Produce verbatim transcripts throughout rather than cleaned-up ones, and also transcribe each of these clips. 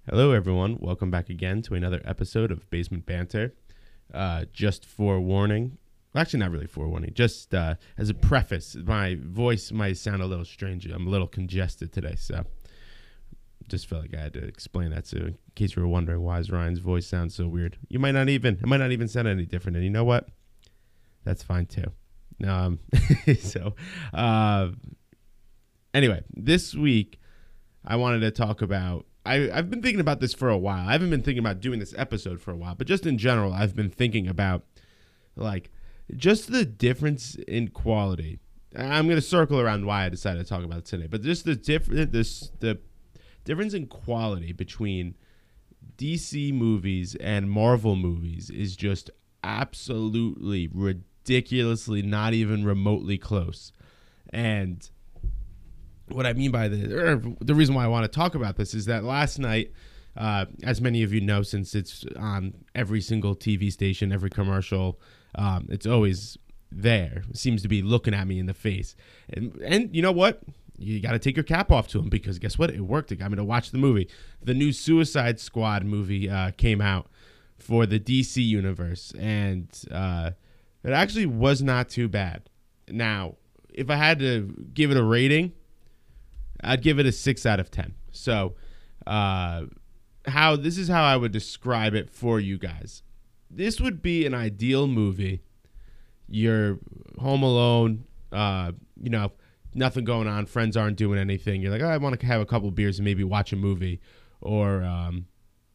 Hello, everyone. Welcome back again to another episode of Basement Banter. Uh, just forewarning, well, actually, not really forewarning, just uh, as a preface, my voice might sound a little strange. I'm a little congested today, so just felt like I had to explain that. So, in case you were wondering why is Ryan's voice sounds so weird, you might not even, it might not even sound any different. And you know what? That's fine too. Um, so, uh, anyway, this week I wanted to talk about. I, I've been thinking about this for a while. I haven't been thinking about doing this episode for a while, but just in general, I've been thinking about, like, just the difference in quality. I'm going to circle around why I decided to talk about it today, but just the different this the difference in quality between D C movies and Marvel movies is just absolutely ridiculously not even remotely close. And what I mean by the, or the reason why I want to talk about this is that last night, uh, as many of you know, since it's on every single T V station, every commercial, um, it's always there. It seems to be looking at me in the face. And, and you know what? You got to take your cap off to him because guess what? It worked. It got me to watch the movie. The new Suicide Squad movie uh, came out for the D C universe, and uh, it actually was not too bad. Now, if I had to give it a rating, I'd give it a six out of ten. So, uh, how this is how I would describe it for you guys. This would be an ideal movie. You're home alone, uh, you know, nothing going on. Friends aren't doing anything. You're like, oh, I want to have a couple beers and maybe watch a movie, or, um,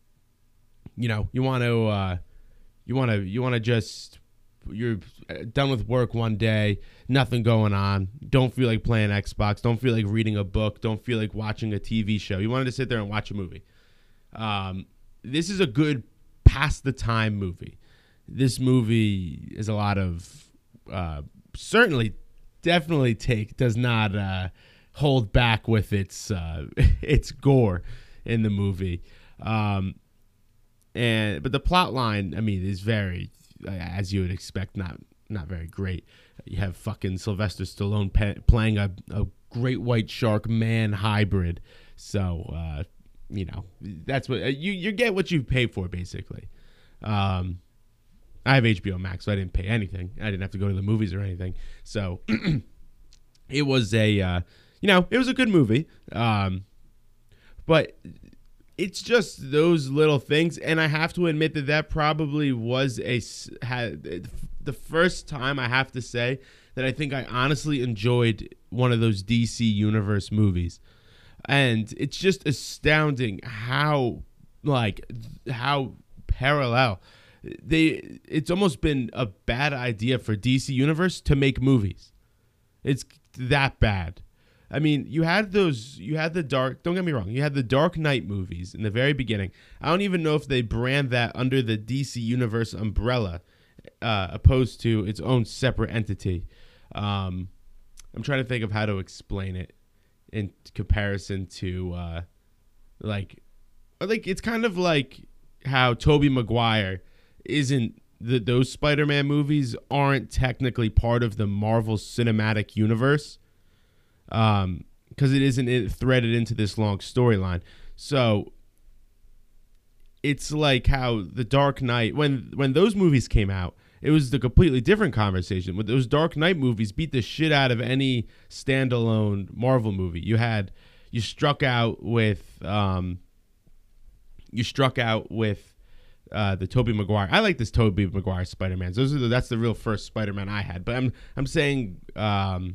you know, you want to, uh, you want to, you want to just. You're done with work one day, nothing going on, don't feel like playing Xbox, don't feel like reading a book, don't feel like watching a T V show. You wanted to sit there and watch a movie. Um, this is a good pass the time movie. This movie is a lot of, uh, certainly, definitely take, does not uh, hold back with its, uh, its gore in the movie. Um, and But the plot line, I mean, is very, as you would expect, not not very great. You have fucking Sylvester Stallone pe- playing a, a great white shark man hybrid. So, uh, you know, that's what you you get what you pay for, basically. Um, I have H B O Max, so I didn't pay anything. I didn't have to go to the movies or anything. So it was a, uh, you know, it was a good movie. Um, but it's just those little things, and I have to admit that that probably was a had the first time I have to say that I think I honestly enjoyed one of those D C Universe movies, and it's just astounding how like how parallel they. It's almost been a bad idea for D C Universe to make movies. It's that bad. I mean, you had those, you had the dark, don't get me wrong, you had the Dark Knight movies in the very beginning. I don't even know if they brand that under the D C Universe umbrella, uh, opposed to its own separate entity. Um, I'm trying to think of how to explain it in comparison to, uh, like, like it's kind of like how Tobey Maguire isn't, the, those Spider-Man movies aren't technically part of the Marvel Cinematic Universe. Um, because it isn't threaded into this long storyline. So it's like how the Dark Knight, when when those movies came out, it was the completely different conversation. When those Dark Knight movies beat the shit out of any standalone Marvel movie. You had you struck out with um, you struck out with uh, the Tobey Maguire. I like this Tobey Maguire Spider-Man. Those are the, that's the real first Spider-Man I had. But I'm I'm saying. Um,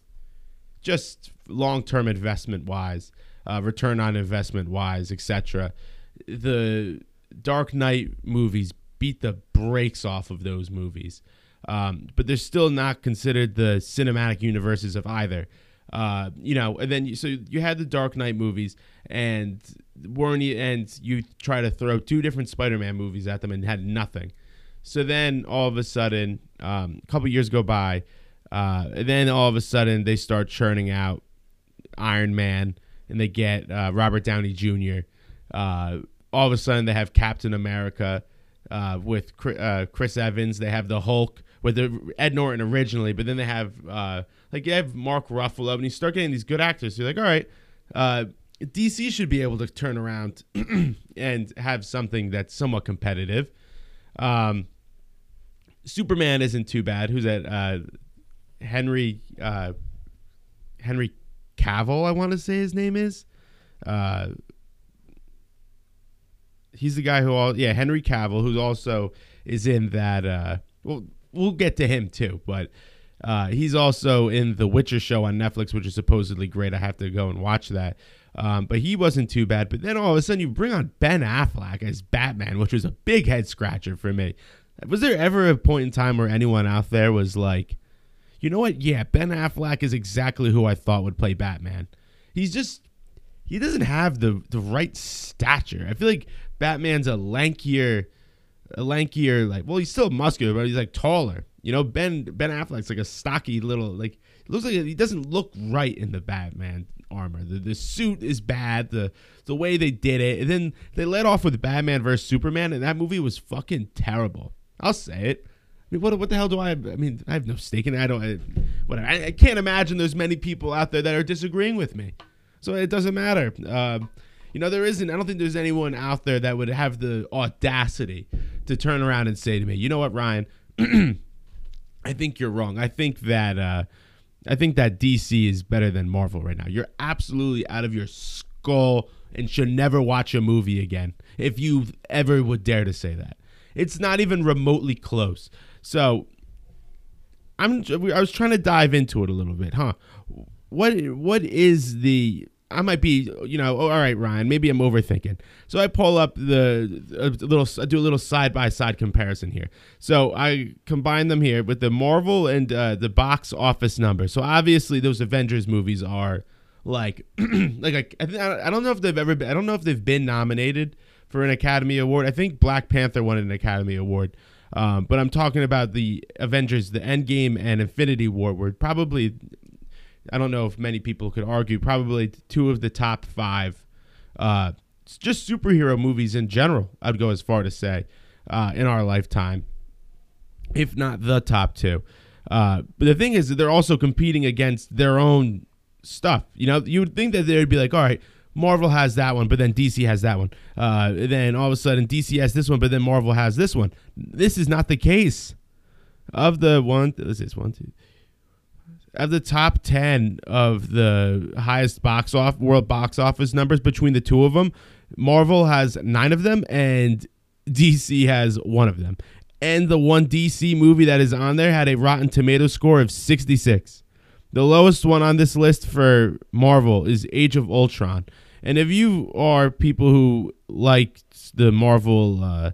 Just long-term investment-wise, uh, return on investment-wise, et cetera. The Dark Knight movies beat the brakes off of those movies, um, but they're still not considered the cinematic universes of either. Uh, you know, and then you, so you had the Dark Knight movies, and weren't you, and you try to throw two different Spider-Man movies at them and had nothing. So then all of a sudden, um, a couple years go by. Uh, and then all of a sudden they start churning out Iron Man, and they get uh, Robert Downey Junior Uh, all of a sudden they have Captain America uh, with Chris, uh, Chris Evans. They have the Hulk with the Ed Norton originally, but then they have uh, like you have Mark Ruffalo, and you start getting these good actors. So you're like, all right, uh, D C should be able to turn around and have something that's somewhat competitive. Um, Superman isn't too bad. Who's that? Uh, Henry uh, Henry Cavill, I want to say his name is. Uh, he's the guy who all yeah Henry Cavill, who also is in that. Uh, well, we'll get to him too, but uh, he's also in the Witcher show on Netflix, which is supposedly great. I have to go and watch that. Um, but he wasn't too bad. But then all of a sudden you bring on Ben Affleck as Batman, which was a big head scratcher for me. Was there ever a point in time where anyone out there was like, you know what? Yeah, Ben Affleck is exactly who I thought would play Batman. He's just, he doesn't have the, the right stature. I feel like Batman's a lankier, a lankier, like, well, he's still muscular, but he's like taller. You know, Ben Ben Affleck's like a stocky little, like, it looks like he doesn't look right in the Batman armor. The the suit is bad. The the way they did it, and then they let off with Batman versus Superman, and that movie was fucking terrible. I'll say it. I mean, what what the hell do I? I mean, I have no stake in it. I don't. I, whatever. I, I can't imagine there's many people out there that are disagreeing with me, so it doesn't matter. Uh, you know, there isn't. I don't think there's anyone out there that would have the audacity to turn around and say to me, you know what, Ryan? I think you're wrong. I think that uh, I think that D C is better than Marvel right now. You're absolutely out of your skull and should never watch a movie again if you ever would dare to say that. It's not even remotely close. So I'm I was trying to dive into it a little bit, huh? What what is the I might be, you know, oh, all right, Ryan, maybe I'm overthinking. So I pull up the a little, I do a little side by side comparison here. So I combine them here with the Marvel and uh, the box office numbers. So obviously those Avengers movies are like, like I, I, I don't know if they've ever been, I don't know if they've been nominated for an Academy Award. I think Black Panther won an Academy Award. Um, but I'm talking about the Avengers, the Endgame and Infinity War were probably, I don't know if many people could argue, probably two of the top five, uh, just superhero movies in general, I'd go as far to say, uh, in our lifetime, if not the top two. Uh, but the thing is that they're also competing against their own stuff. You know, you would think that they would be like, all right, Marvel has that one, but then D C has that one. Uh, then all of a sudden D C has this one, but then Marvel has this one. This is not the case. Of the one, what's this, one, two, of the top ten of the highest box off world box office numbers between the two of them, Marvel has nine of them and D C has one of them. And the one D C movie that is on there had a Rotten Tomatoes score of sixty-six. The lowest one on this list for Marvel is Age of Ultron. And if you are people who like the Marvel uh,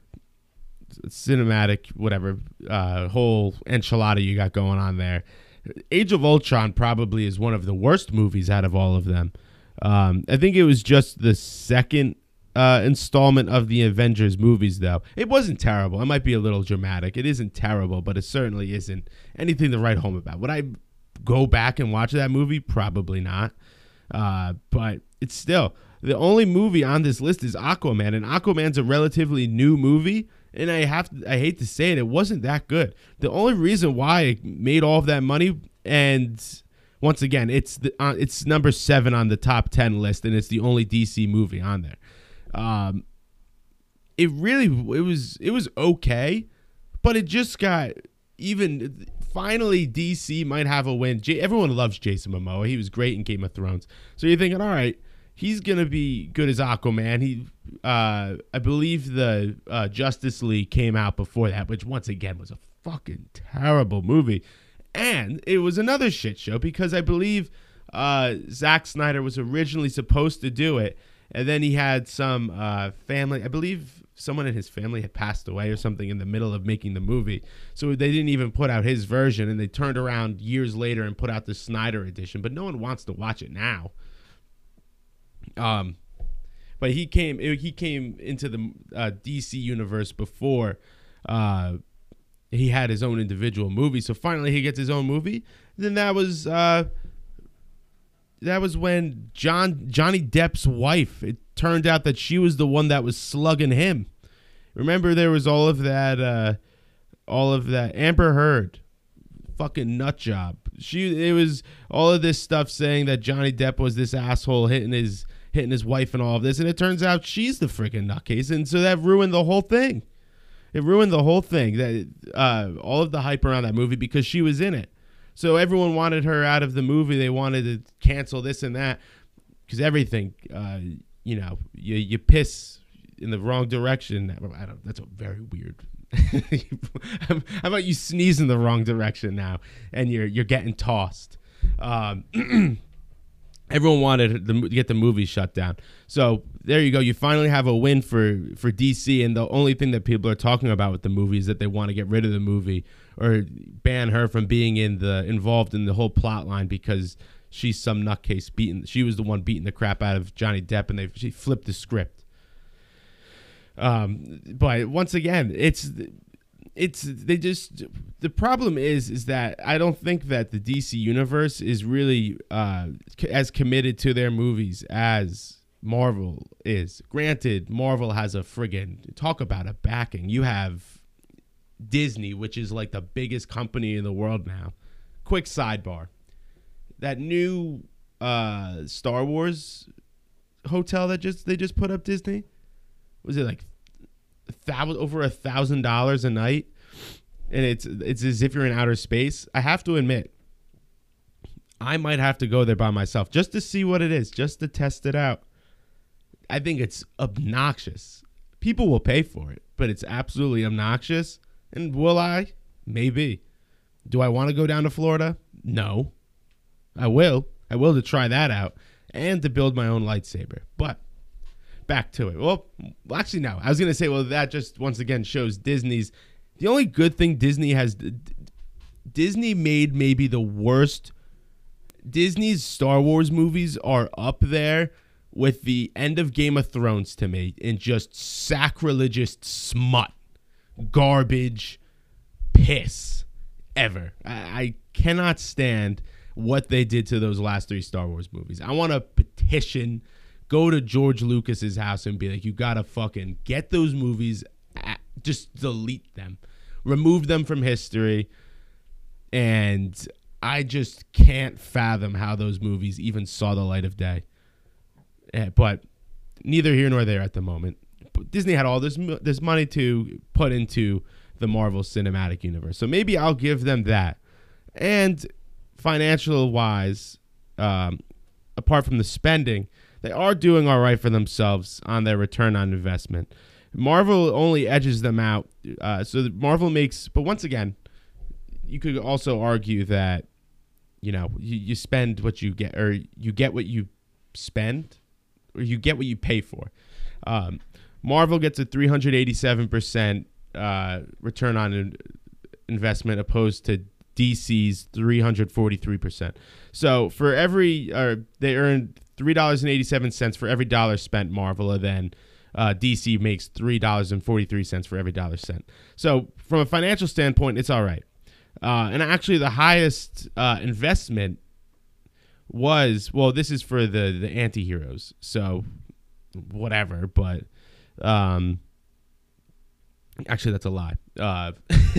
cinematic, whatever, uh, whole enchilada you got going on there, Age of Ultron probably is one of the worst movies out of all of them. Um, I think it was just the second uh, installment of the Avengers movies, though. It wasn't terrible. It might be a little dramatic. It isn't terrible, but it certainly isn't anything to write home about. Would I go back and watch that movie? Probably not. Uh, but it's still, the only movie on this list is Aquaman, and Aquaman's a relatively new movie. And I have to, I hate to say it, it wasn't that good. The only reason why it made all of that money, and once again, it's the, uh, it's number seven on the top ten list, and it's the only D C movie on there. Um, it really, it was, it was okay, but it just got even. Finally, D C might have a win. J- everyone loves Jason Momoa. He was great in Game of Thrones. So you're thinking, all right, he's gonna be good as Aquaman. He, uh, I believe the uh, Justice League came out before that, which once again was a fucking terrible movie, and it was another shit show because I believe uh, Zack Snyder was originally supposed to do it, and then he had some uh, family. I believe someone in his family had passed away or something in the middle of making the movie, so they didn't even put out his version, and they turned around years later and put out the Snyder edition. But no one wants to watch it now. Um, but he came he came into the uh, D C universe before uh, he had his own individual movie. So finally, he gets his own movie. Then that was uh, that was when John Johnny Depp's wife. It turned out that she was the one that was slugging him. Remember, there was all of that, uh, all of that Amber Heard, fucking nut job. She, it was all of this stuff saying that Johnny Depp was this asshole hitting his hitting his wife and all of this, and it turns out she's the freaking nutcase, and so that ruined the whole thing. It ruined the whole thing, that uh, all of the hype around that movie because she was in it. So everyone wanted her out of the movie. They wanted to cancel this and that because everything, uh, you know, you you piss in the wrong direction. I don't. That's a very weird. How about you sneeze in the wrong direction now, and you're you're getting tossed. Um, everyone wanted the, to get the movie shut down. So there you go. You finally have a win for, for D C, and the only thing that people are talking about with the movie is that they want to get rid of the movie or ban her from being in the involved in the whole plot line because she's some nutcase beating. She was the one beating the crap out of Johnny Depp, and they she flipped the script. Um, but once again, it's it's they just the problem is is that I don't think that the D C universe is really uh, as committed to their movies as Marvel is. Granted, Marvel has a friggin' talk about a backing. You have Disney, which is like the biggest company in the world now. Quick sidebar: that new uh, Star Wars hotel that just they just put up, Disney. Was it like a thousand, over a thousand dollars a night? And it's it's as if you're in outer space. I have to admit, I might have to go there by myself just to see what it is, just to test it out. I think it's obnoxious. People will pay for it, but it's absolutely obnoxious. And will I? Maybe. Do I want to go down to Florida? No. I will. I will to try that out and to build my own lightsaber. But back to it. Well, actually, no. I was going to say, well, that just once again shows Disney's. The only good thing Disney has. Disney made maybe the worst. Disney's Star Wars movies are up there with the end of Game of Thrones to me in just sacrilegious smut, garbage, piss, ever. I, I cannot stand what they did to those last three Star Wars movies. I want to petition. Go to George Lucas's house and be like, you gotta fucking get those movies, at, just delete them, remove them from history. And I just can't fathom how those movies even saw the light of day. Uh, but neither here nor there at the moment. But Disney had all this this money to put into the Marvel Cinematic Universe, so maybe I'll give them that. And financial wise, um, apart from the spending, they are doing all right for themselves on their return on investment. Marvel only edges them out. Uh, so Marvel makes, but once again, you could also argue that, you know, you, you spend what you get, or you get what you spend, or you get what you pay for. Um, Marvel gets a three hundred eighty-seven percent uh, return on in- investment opposed to D C's three hundred forty-three percent. So for every, uh, they earned three dollars and eighty-seven cents for every dollar spent. Marvel, and then uh, D C makes three dollars and forty-three cents for every dollar spent. So from a financial standpoint, it's all right. Uh, and actually, the highest uh, investment was, well, this is for the the anti-heroes. So whatever, but um, actually, that's a lie. Uh,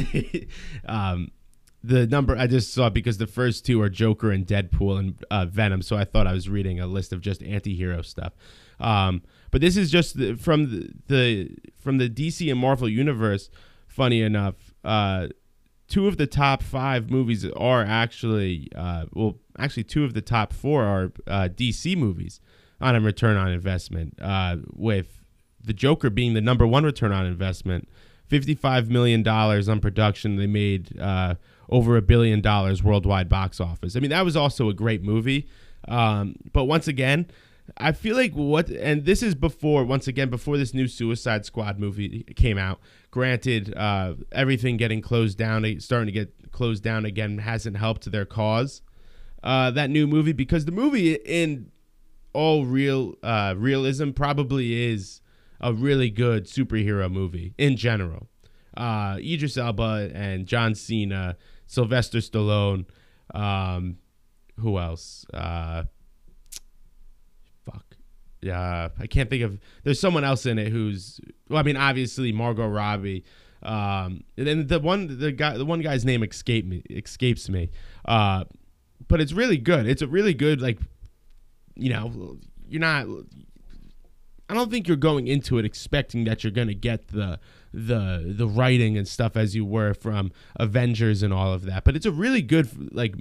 um, the number I just saw, because the first two are Joker and Deadpool and uh, Venom, so I thought I was reading a list of just anti-hero stuff. Um, but this is just the, from the, the from the D C and Marvel universe. Funny enough, uh, two of the top five movies are actually, uh, well, actually two of the top four are uh, D C movies on a return on investment, uh, with the Joker being the number one return on investment, fifty-five million dollars on production. They made uh, over a billion dollars worldwide box office. I mean, that was also a great movie. Um, but once again, I feel like what, and this is before, once again, before this new Suicide Squad movie came out. Granted, uh, everything getting closed down, starting to get closed down again, hasn't helped their cause. Uh, that new movie, because the movie in all real uh, realism probably is a really good superhero movie in general. Uh, Idris Elba and John Cena, Sylvester Stallone, um, who else? Uh, fuck. Yeah, I can't think of. There's someone else in it who's. Well, I mean, obviously Margot Robbie. Um, and then the one, the guy, the one guy's name escape me, escapes me. Uh, but it's really good. It's a really good, like, you know, you're not. I don't think you're going into it expecting that you're going to get the the the writing and stuff as you were from Avengers and all of that. But it's a really good like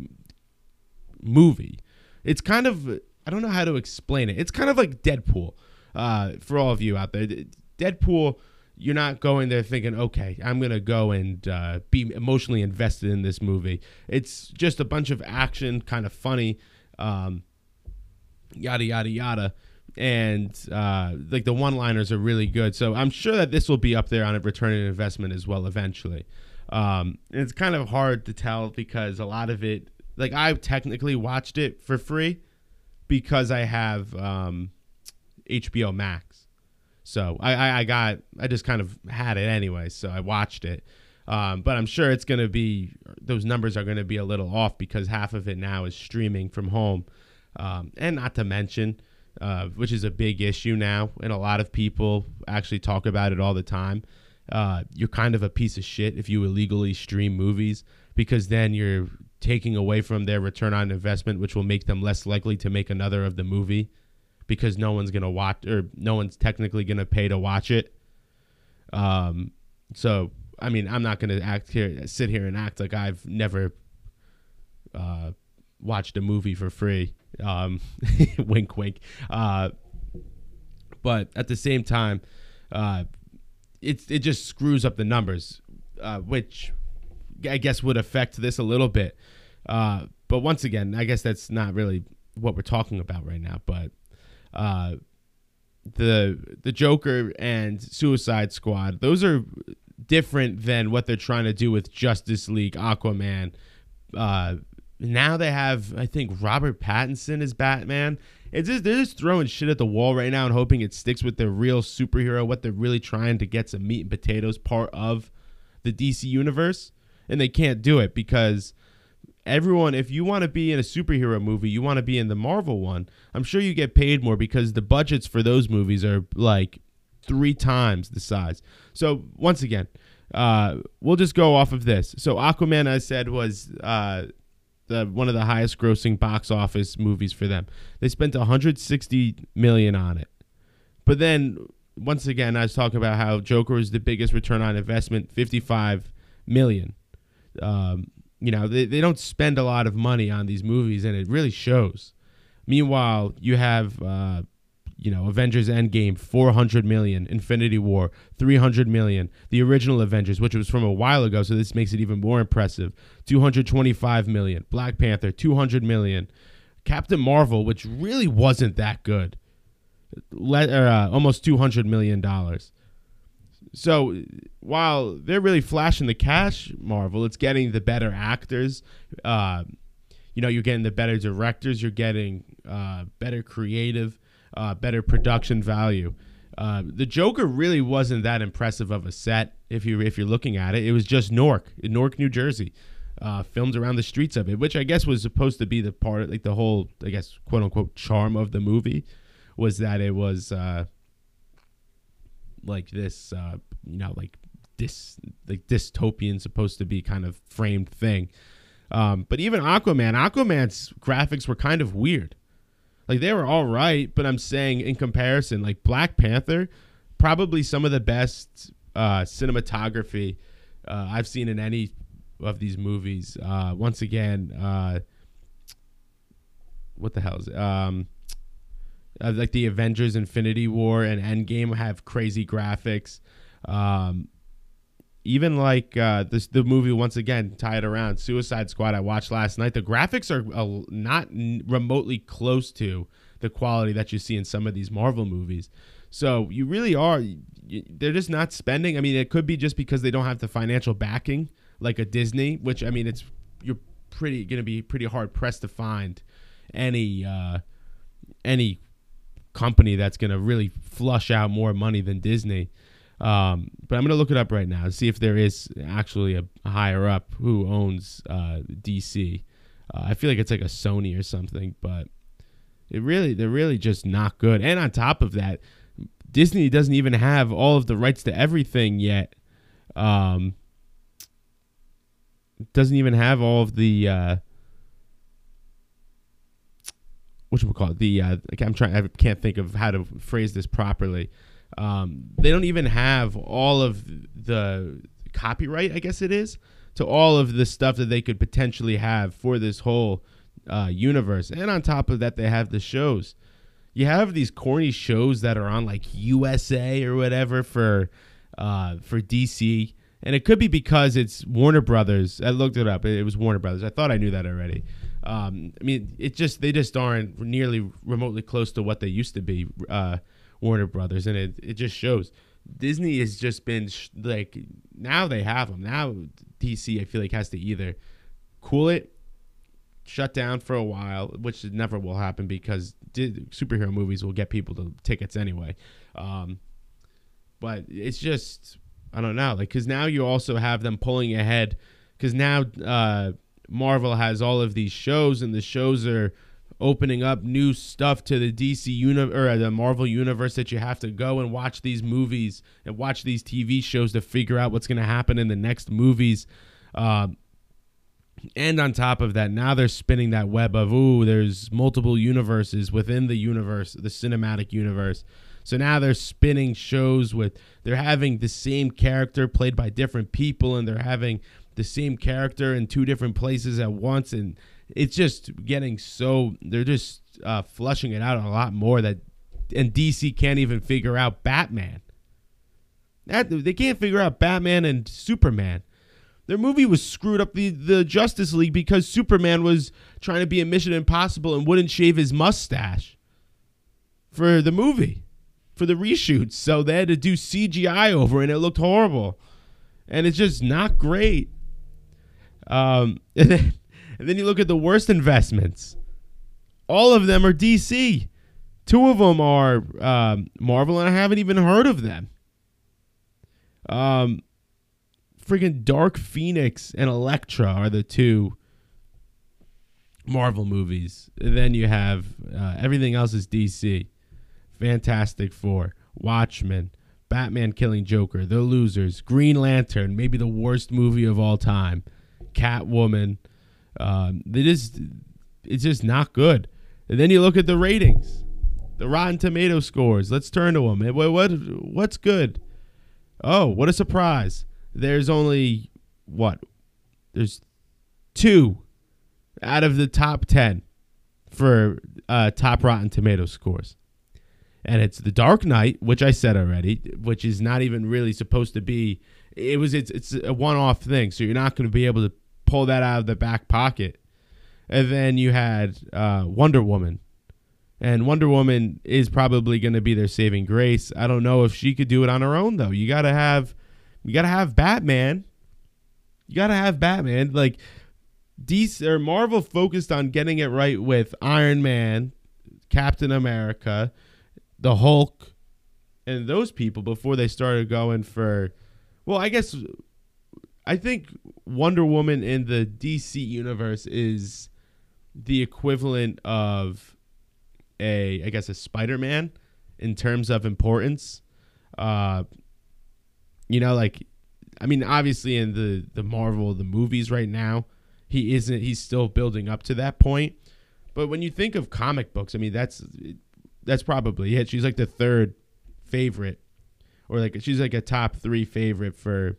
movie. It's kind of, I don't know how to explain it. It's kind of like Deadpool. Uh, for all of you out there, Deadpool, you're not going there thinking, okay, I'm going to go and uh, be emotionally invested in this movie. It's just a bunch of action, kind of funny, um, yada, yada, yada. And uh, like the one-liners are really good. So I'm sure that this will be up there on a return on investment as well eventually. Um, and it's kind of hard to tell because a lot of it, like I technically watched it for free because I have um, H B O Max. So I, I, I got, I just kind of had it anyway. So I watched it. Um, but I'm sure it's going to be, those numbers are going to be a little off because half of it now is streaming from home. Um, and not to mention, uh, which is a big issue now, and a lot of people actually talk about it all the time. Uh, you're kind of a piece of shit if you illegally stream movies because then you're taking away from their return on investment, which will make them less likely to make another of the movie because no one's going to watch or no one's technically going to pay to watch it. Um, so, I mean, I'm not going to act here, sit here and act like I've never uh, watched a movie for free. Um, wink, wink. Uh, but at the same time, uh, it, it just screws up the numbers, uh, which I guess would affect this a little bit. Uh, but once again, I guess that's not really what we're talking about right now. But uh, the the Joker and Suicide Squad, those are different than what they're trying to do with Justice League, Aquaman. Uh, now they have, I think, Robert Pattinson as Batman. It's just, they're just throwing shit at the wall right now and hoping it sticks with their real superhero, what they're really trying to get some meat and potatoes part of the D C universe. And they can't do it because everyone, if you want to be in a superhero movie, you want to be in the Marvel one, I'm sure you get paid more because the budgets for those movies are like three times the size. So once again, uh, we'll just go off of this. So Aquaman, I said, was uh, the one of the highest grossing box office movies for them. They spent one hundred sixty million dollars on it. But then once again, I was talking about how Joker is the biggest return on investment, fifty-five million dollars. Um, you know, they, they don't spend a lot of money on these movies, and it really shows. Meanwhile, you have, uh, you know, Avengers Endgame, four hundred million dollars, Infinity War, three hundred million dollars, the original Avengers, which was from a while ago, so this makes it even more impressive, two hundred twenty-five million dollars, Black Panther, two hundred million dollars, Captain Marvel, which really wasn't that good, let, uh, almost two hundred million dollars. So while they're really flashing the cash, Marvel, it's getting the better actors. Uh, you know, you're getting the better directors. You're getting uh, better creative, uh, better production value. Uh, the Joker really wasn't that impressive of a set if you if you're looking at it. It was just Newark, in Newark, New Jersey, uh, filmed around the streets of it, which I guess was supposed to be the part, like the whole, I guess, quote unquote, charm of the movie, was that it was. Uh, like this, uh, you know, like this, like dystopian, supposed to be kind of framed thing. Um, but even Aquaman, Aquaman's graphics were kind of weird. Like they were all right, but I'm saying in comparison, like Black Panther, probably some of the best uh, cinematography uh, I've seen in any of these movies. Uh, once again, uh, what the hell is it? Um, Uh, like the Avengers Infinity War and Endgame have crazy graphics. Um, even like uh, this, the movie, once again, tied around Suicide Squad I watched last night. The graphics are uh, not n- remotely close to the quality that you see in some of these Marvel movies. So you really are, you, they're just not spending. I mean, it could be just because they don't have the financial backing like a Disney, which, I mean, it's you're pretty going to be pretty hard pressed to find any uh, any company that's going to really flush out more money than Disney. Um, but I'm going to look it up right now to see if there is actually a, a higher up who owns uh, D C. Uh, I feel like it's like a Sony or something, but it really, they're really just not good. And on top of that, Disney doesn't even have all of the rights to everything yet. Um, doesn't even have all of the, uh, what we call it? The uh, like I'm trying. I can't think of how to phrase this properly. Um, they don't even have all of the copyright, I guess it is, to all of the stuff that they could potentially have for this whole uh, universe. And on top of that, they have the shows. You have these corny shows that are on like U S A or whatever for uh, for D C. And it could be because it's Warner Brothers. I looked it up. It was Warner Brothers. I thought I knew that already. Um, I mean, it just they just aren't nearly remotely close to what they used to be. Uh, Warner Brothers, and it, it just shows. Disney has just been sh- like, now they have them. Now D C, I feel like, has to either cool it, shut down for a while, which never will happen because di- superhero movies will get people to tickets anyway. Um, but it's just, I don't know, like, because now you also have them pulling ahead, because now uh, Marvel has all of these shows, and the shows are opening up new stuff to the D C uni- or the Marvel universe that you have to go and watch these movies and watch these T V shows to figure out what's going to happen in the next movies. Um, and on top of that, now they're spinning that web of, ooh, there's multiple universes within the universe, the cinematic universe. So now they're spinning shows with, they're having the same character played by different people, and they're having the same character in two different places at once, and it's just getting so, they're just uh, flushing it out a lot more, that, and D C can't even figure out Batman. That, they can't figure out Batman and Superman. Their movie was screwed up, the, the Justice League, because Superman was trying to be a Mission Impossible and wouldn't shave his mustache for the movie, for the reshoots. So they had to do C G I over it, and it looked horrible. And it's just not great. Um, and then, And then you look at the worst investments. All of them are D C. Two of them are um, Marvel, and I haven't even heard of them. Um, freaking Dark Phoenix and Elektra are the two Marvel movies. And then you have uh, everything else is D C. Fantastic Four, Watchmen, Batman Killing Joker, The Losers, Green Lantern, maybe the worst movie of all time, Catwoman. Um, they just, it's just not good. And then you look at the ratings, the Rotten Tomato scores. Let's turn to them. What, what what's good? Oh, what a surprise! There's only what? There's two out of the top ten for uh, top Rotten Tomato scores, and it's The Dark Knight, which I said already, which is not even really supposed to be. It was it's it's a one-off thing, so you're not going to be able to pull that out of the back pocket. And then you had uh, Wonder Woman. And Wonder Woman is probably going to be their saving grace. I don't know if she could do it on her own, though. You got to have you got to have Batman. You got to have Batman. Like, D C or Marvel focused on getting it right with Iron Man, Captain America, the Hulk, and those people before they started going for, well, I guess I think Wonder Woman in the D C universe is the equivalent of a, I guess, a Spider-Man in terms of importance. Uh, you know, like, I mean, obviously in the, the Marvel, the movies right now, he isn't, he's still building up to that point. But when you think of comic books, I mean, that's, that's probably it. She's like the third favorite, or like, she's like a top three favorite for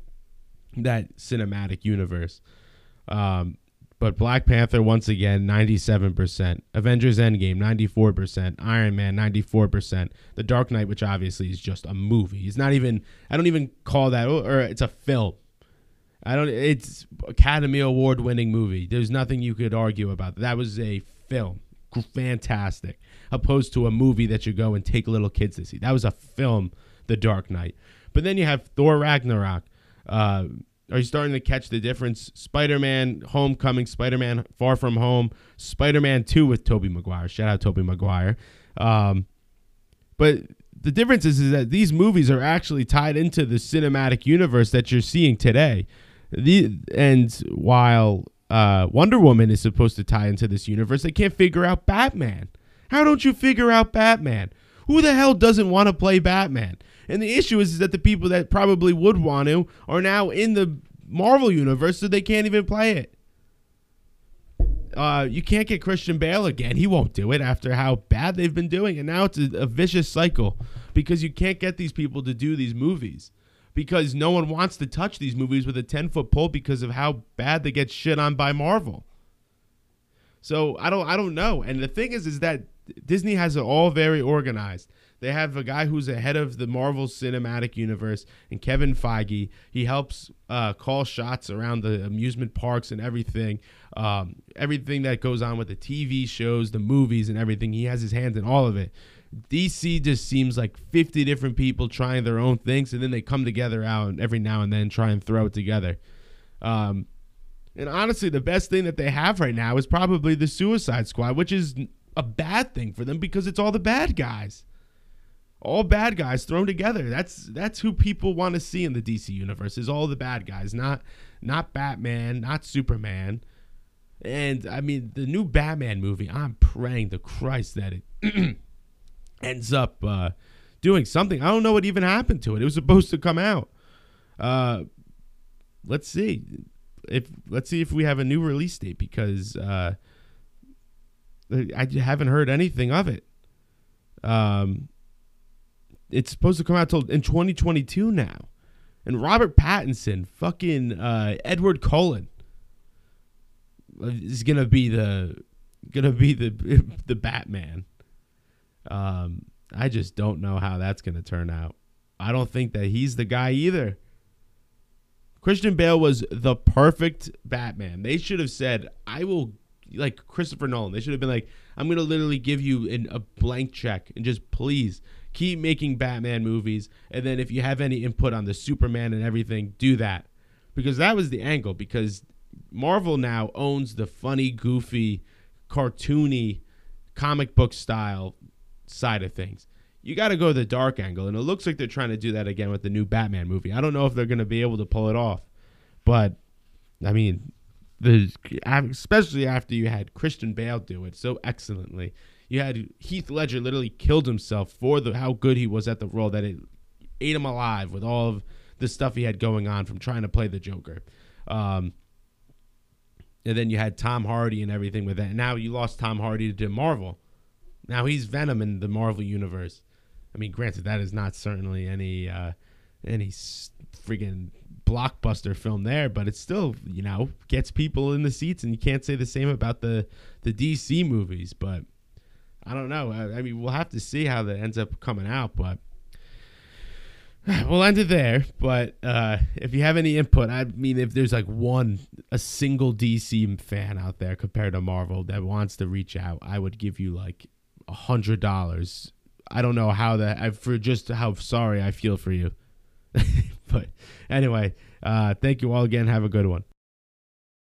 that cinematic universe. Um, but Black Panther, once again, ninety-seven percent. Avengers Endgame, ninety-four percent. Iron Man, ninety-four percent. The Dark Knight, which obviously is just a movie. It's not even, I don't even call that, or it's a film. I don't, it's Academy Award winning movie. There's nothing you could argue about. That was a film. Fantastic. Opposed to a movie that you go and take little kids to see. That was a film, The Dark Knight. But then you have Thor Ragnarok. Uh, are you starting to catch the difference? Spider-Man Homecoming, Spider-Man Far From Home, Spider-Man two with Tobey Maguire. Shout out Tobey Maguire. Um, but the difference is, is that these movies are actually tied into the cinematic universe that you're seeing today. The, and while uh, Wonder Woman is supposed to tie into this universe, they can't figure out Batman. How don't you figure out Batman? Who the hell doesn't want to play Batman? And the issue is, is that the people that probably would want to are now in the Marvel universe, so they can't even play it. Uh, you can't get Christian Bale again. He won't do it after how bad they've been doing. And now it's a, a vicious cycle because you can't get these people to do these movies because no one wants to touch these movies with a ten-foot pole because of how bad they get shit on by Marvel. So I don't I don't know. And the thing is, is that Disney has it all very organized. They have a guy who's the head of the Marvel Cinematic Universe, and Kevin Feige. He helps uh, call shots around the amusement parks and everything, um, everything that goes on with the T V shows, the movies, and everything. He has his hands in all of it. D C just seems like fifty different people trying their own things, and then they come together out every now and then try and throw it together. Um, and honestly, the best thing that they have right now is probably the Suicide Squad, which is a bad thing for them because it's all the bad guys. All bad guys thrown together. That's that's who people want to see in the D C universe is all the bad guys, not not Batman, not Superman. And, I mean, the new Batman movie, I'm praying to Christ that it ends up uh, doing something. I don't know what even happened to it. It was supposed to come out. Uh, let's see. if Let's see if we have a new release date because uh, I haven't heard anything of it. Um. It's supposed to come out till in twenty twenty-two now. And Robert Pattinson, fucking uh, Edward Cullen is gonna be the gonna be the the Batman. Um, I just don't know how that's gonna turn out. I don't think that he's the guy either. Christian Bale was the perfect Batman. They should have said, I will, like Christopher Nolan, they should have been like, I'm gonna literally give you an, a blank check and just please keep making Batman movies, and then if you have any input on the Superman and everything, do that. Because that was the angle, because Marvel now owns the funny, goofy, cartoony, comic book style side of things. You got to go the dark angle, and it looks like they're trying to do that again with the new Batman movie. I don't know if they're going to be able to pull it off, but, I mean, the especially after you had Christian Bale do it so excellently. You had Heath Ledger literally killed himself for the how good he was at the role that it ate him alive with all of the stuff he had going on from trying to play the Joker. Um, and then you had Tom Hardy and everything with that. And now you lost Tom Hardy to Marvel. Now he's Venom in the Marvel universe. I mean, granted, that is not certainly any uh, any friggin' blockbuster film there, but it still, you know, gets people in the seats. And you can't say the same about the, the D C movies, but I don't know. I, I mean, we'll have to see how that ends up coming out, but we'll end it there. But uh, if you have any input, I mean, if there's like one, a single D C fan out there compared to Marvel that wants to reach out, I would give you like a hundred dollars. I don't know how that, I, for just how sorry I feel for you. But anyway, uh, thank you all again. Have a good one.